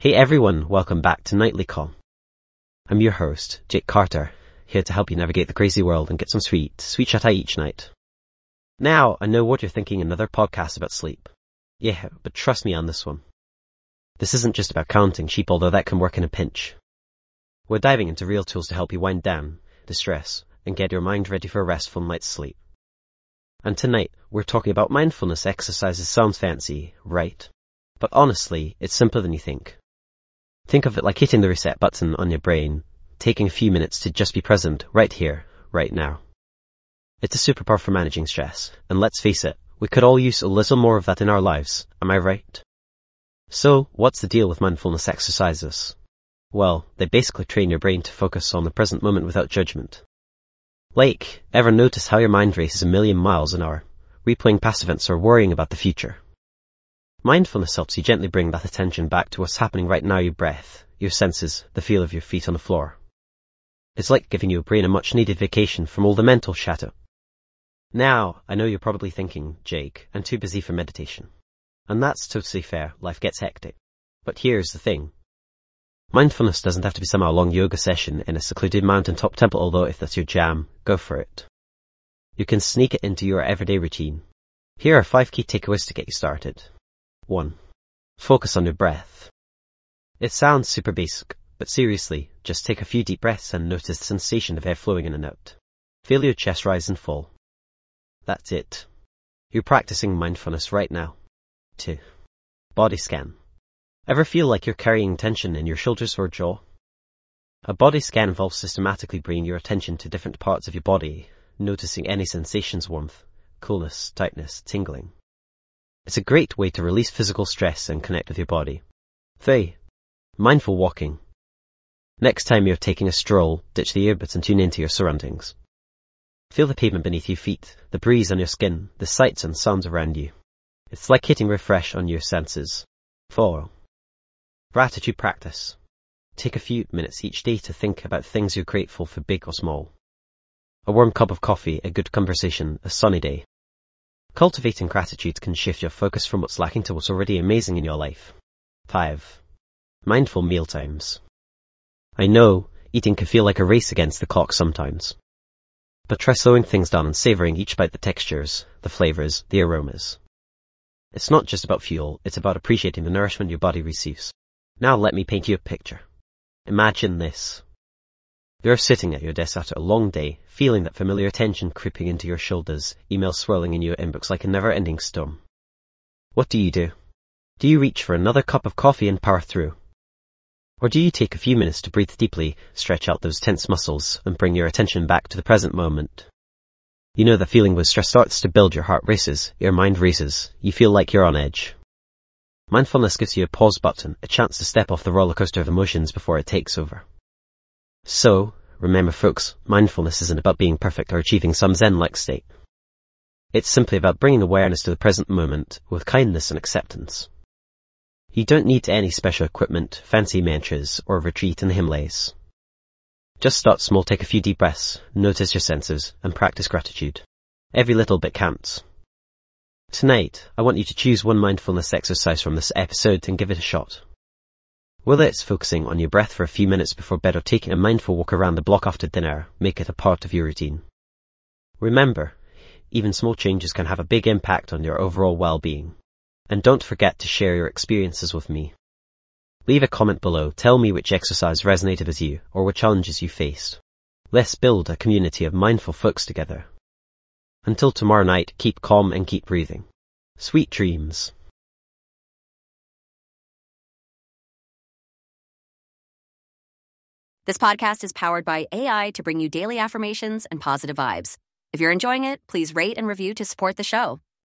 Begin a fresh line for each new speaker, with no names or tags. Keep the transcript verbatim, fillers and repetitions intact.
Hey everyone, welcome back to Nightly Calm. I'm your host, Jake Carter, here to help you navigate the crazy world and get some sweet, sweet shut-eye each night. Now, I know what you're thinking, another podcast about sleep. Yeah, but trust me on this one. This isn't just about counting sheep, although that can work in a pinch. We're diving into real tools to help you wind down, distress, and get your mind ready for a restful night's sleep. And tonight, we're talking about mindfulness exercises. Sounds fancy, right? But honestly, it's simpler than you think. Think of it like hitting the reset button on your brain, taking a few minutes to just be present right here, right now. It's a superpower for managing stress, and let's face it, we could all use a little more of that in our lives, am I right? So, what's the deal with mindfulness exercises? Well, they basically train your brain to focus on the present moment without judgment. Like, ever notice how your mind races a million miles an hour, replaying past events or worrying about the future? Mindfulness helps you gently bring that attention back to what's happening right now, your breath, your senses, the feel of your feet on the floor. It's like giving your brain a much-needed vacation from all the mental chatter. Now, I know you're probably thinking, Jake, I'm too busy for meditation. And that's totally fair, life gets hectic. But here's the thing. Mindfulness doesn't have to be somehow a long yoga session in a secluded mountaintop temple, although if that's your jam, go for it. You can sneak it into your everyday routine. Here are five key takeaways to get you started. one. Focus on your breath. It sounds super basic, but seriously, just take a few deep breaths and notice the sensation of air flowing in and out. Feel your chest rise and fall. That's it. You're practicing mindfulness right now. two. Body scan. Ever feel like you're carrying tension in your shoulders or jaw? A body scan involves systematically bringing your attention to different parts of your body, noticing any sensations: warmth, coolness, tightness, tingling. It's a great way to release physical stress and connect with your body. three. Mindful walking. Next time you're taking a stroll, ditch the earbuds and tune into your surroundings. Feel the pavement beneath your feet, the breeze on your skin, the sights and sounds around you. It's like hitting refresh on your senses. four. Gratitude practice. Take a few minutes each day to think about things you're grateful for, big or small. A warm cup of coffee, a good conversation, a sunny day. Cultivating gratitude can shift your focus from what's lacking to what's already amazing in your life. five. Mindful mealtimes. I know, eating can feel like a race against the clock sometimes. But try slowing things down and savoring each bite, the textures, the flavors, the aromas. It's not just about fuel, it's about appreciating the nourishment your body receives. Now let me paint you a picture. Imagine this. You're sitting at your desk after a long day, feeling that familiar tension creeping into your shoulders, emails swirling in your inbox like a never-ending storm. What do you do? Do you reach for another cup of coffee and power through? Or do you take a few minutes to breathe deeply, stretch out those tense muscles, and bring your attention back to the present moment? You know the feeling when stress starts to build, your heart races, your mind races, you feel like you're on edge. Mindfulness gives you a pause button, a chance to step off the roller coaster of emotions before it takes over. So, remember folks, mindfulness isn't about being perfect or achieving some zen-like state. It's simply about bringing awareness to the present moment with kindness and acceptance. You don't need any special equipment, fancy mantras, or a retreat in the Himalayas. Just start small, take a few deep breaths, notice your senses, and practice gratitude. Every little bit counts. Tonight, I want you to choose one mindfulness exercise from this episode and give it a shot. Whether it's focusing on your breath for a few minutes before bed or taking a mindful walk around the block after dinner, make it a part of your routine. Remember, even small changes can have a big impact on your overall well-being. And don't forget to share your experiences with me. Leave a comment below, tell me which exercise resonated with you or what challenges you faced. Let's build a community of mindful folks together. Until tomorrow night, keep calm and keep breathing. Sweet dreams.
This podcast is powered by A I to bring you daily affirmations and positive vibes. If you're enjoying it, please rate and review to support the show.